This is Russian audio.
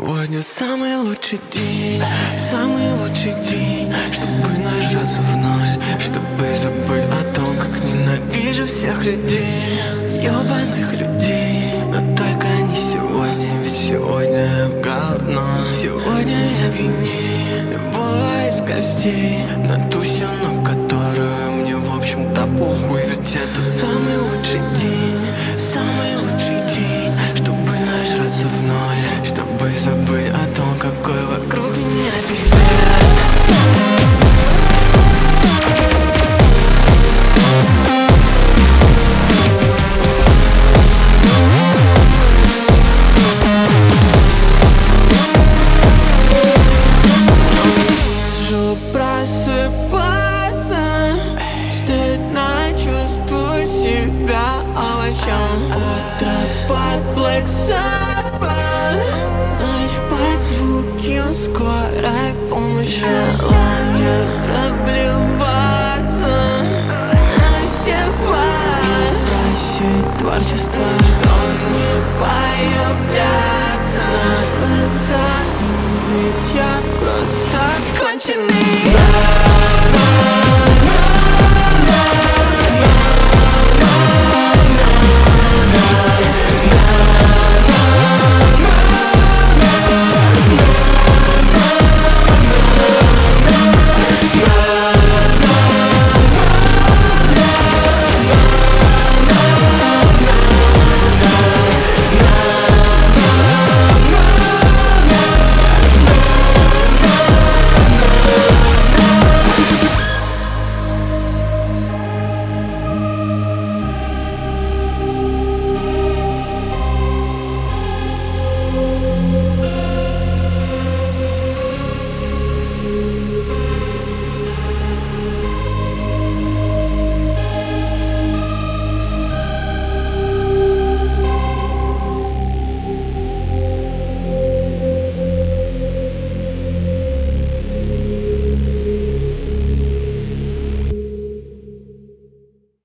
Сегодня самый лучший день, чтобы нажраться в ноль, чтобы забыть о том, как ненавижу всех людей, ёбаных людей. Но только не сегодня, ведь сегодня я говно. Сегодня я пьяней любого из гостей на ту сцену, которую мне в общем-то похуй. Ведь это самый лучший день, чтобы нажраться в ноль, чтобы забыть о том, какой вокруг меня пиздец. Вижу просыпаться, стыдно чувствую себя овощом. Утро под Black Sabbath, ночь под звуки скорой помощи. Желание проблеваться на всех вас из-за творчества, что не появляется.